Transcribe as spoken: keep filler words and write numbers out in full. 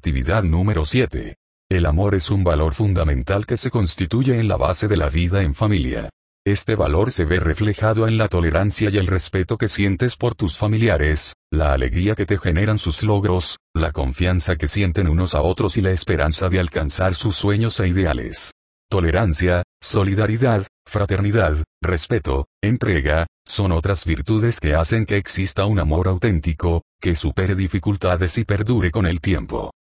Actividad número siete. El amor es un valor fundamental que se constituye en la base de la vida en familia. Este valor se ve reflejado en la tolerancia y el respeto que sientes por tus familiares, la alegría que te generan sus logros, la confianza que sienten unos a otros y la esperanza de alcanzar sus sueños e ideales. Tolerancia, solidaridad, fraternidad, respeto, entrega, son otras virtudes que hacen que exista un amor auténtico, que supere dificultades y perdure con el tiempo.